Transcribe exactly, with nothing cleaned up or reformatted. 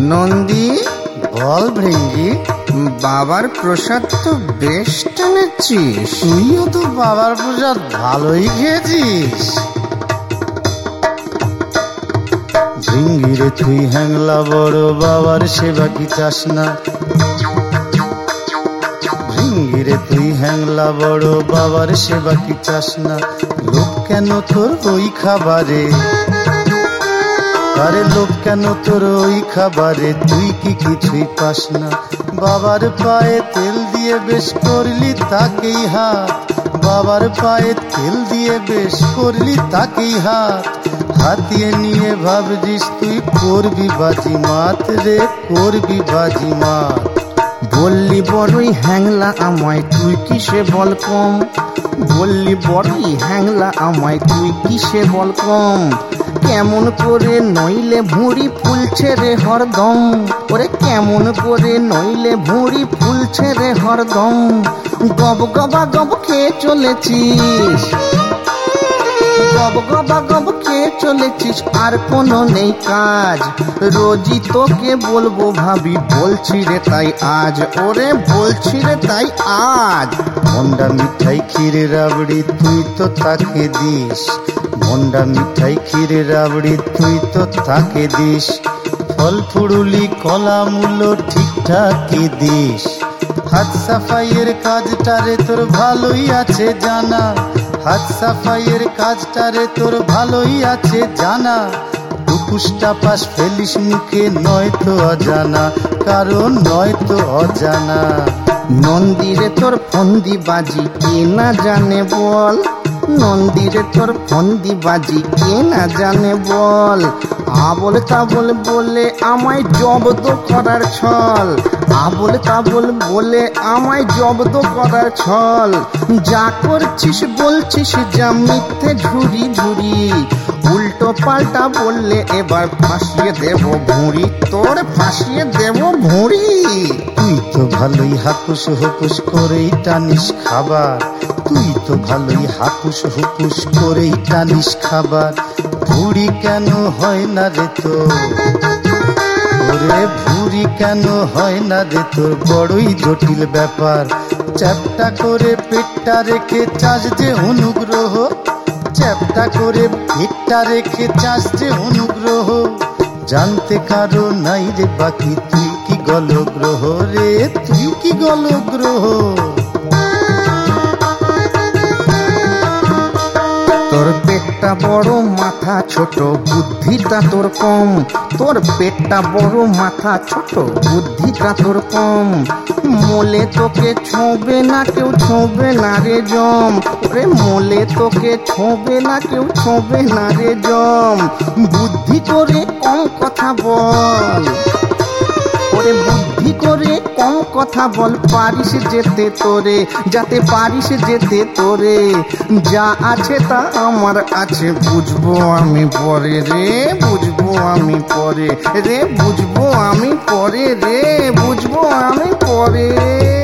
নন্দী, বল ভৃঙ্গি। বাবার প্রসাদ তো বেশ টেনেছিস। তুইও তো বাবার প্রসাদ ভালোই খেয়েছিস। ভৃঙ্গিরে তুই হ্যাংলা বড়, বাবার সেবা কি চাস না? ভৃঙ্গিরে তুই হ্যাংলা বড়, বাবার সেবা কি চাস না? লোক কেন তোর ওই খাবারে, আরে লোক কেন তোর ওই খাবারে, তুই কি কিছুই পাস না? বাবার পায়ে তেল দিয়ে বেশ করলি তাকেই হাত, বাবার পায়ে তেল দিয়ে বেশ করলি তাকেই হাত। হাতিয়ে নিয়ে ভাবছিস তুই করবি বাজি মাত রে, করবি বাজি মাত। বললি বড়ই হ্যাংলা আমায়, তুই কিসে বল কম? বললি বড়ই হ্যাংলা আমায়, তুই কিসে বল কম? কেমন করে নইলে ভুঁড়ি ফুলছে রে হরদম, ওরে কেমন করে নইলে ভুঁড়ি ফুলছে রে হরদম। গব গবা গব খেয়ে চলেছিস, গব গবা গব খেয়ে চলেছিস, আর কোনো নেই কাজ। রোজই তোকে বলবো ভাবি, বলছি রে তাই আজ, ওরে বলছি রে তাই আজ। মন্ডা মিঠাই ক্ষীরে রাবড়ি তুই তো তাকে দিস, মন্ডা মিঠাই ক্ষীরে রাবড়ি তুই তো তাকে দিস। ফল ফুড়ুলি কলা মূল্য ঠিকঠাকই দিস। হাত সাফাইয়ের কাজটারে তোর ভালোই আছে জানা, হাত সাফাইয়ের কাজটারে তোর ভালোই আছে জানা। টুকুসটা পাশ ফেলিস মুখে নয়তো অজানা, কারণ নয়তো অজানা। নন্দীরে তোর ফন্দি বাজি কে না জানে বল, নন্দীরে তোর ফন্দি বাজি কে না জানে বল। আবল তাবল বলে আমায় জব্দ করার ছল, আবল তাবল বলে আমায় জব্দ করার ছল। যা করছিস বলছিস যা মিথ্যে ঝুরি ঝুরি, উল্টো পাল্টা বললে এবার ফাঁসিয়ে দেব ভুঁড়ি, তোর ফাঁসিয়ে দেব ভুঁড়ি। তুই তো ভালোই হাকুস হুকুস করেই টানিস খাবার, তুই তো ভালোই হাকুস হুকুস করেই টানিস খাবার। ভুঁড়ি কেন হয় না রে তোর, ওরে ভুঁড়ি কেন হয় না রে তোর, বড়ই জটিল ব্যাপার। চ্যাপটা করে পেটটা রেখে চাষ যে অনুগ্রহ, চ্যাপটা করে পেটটা রেখে চাষ যে অনুগ্রহ। জানতে কারো নাই রে বাকি, তুই কি গলগ্রহ রে, তুই কি গলগ্রহ। তোর পেটটা বড় মাথা ছোট, বুদ্ধিটা তোর কম, তোর পেটটা বড় মাথা ছোট, বুদ্ধিটা তোর কম। মোলে তোকে ছোঁবে না কেউ, ছোঁবে না রে জম, ওরে মোলে তোকে ছোঁবে না কেউ, ছোঁবে না রে জম। বুদ্ধি করে কম কথা বল, ওরে বুদ্ধি করে কম কথা বল, পারিস যেতে তোরে, যাতে পারিস যেতে তোরে। যা আছে তা আমার আছে, বুঝবো আমি পরে রে, বুঝবো আমি পরে রে, বুঝবো আমি পরে রে, বুঝবো আমি পরে।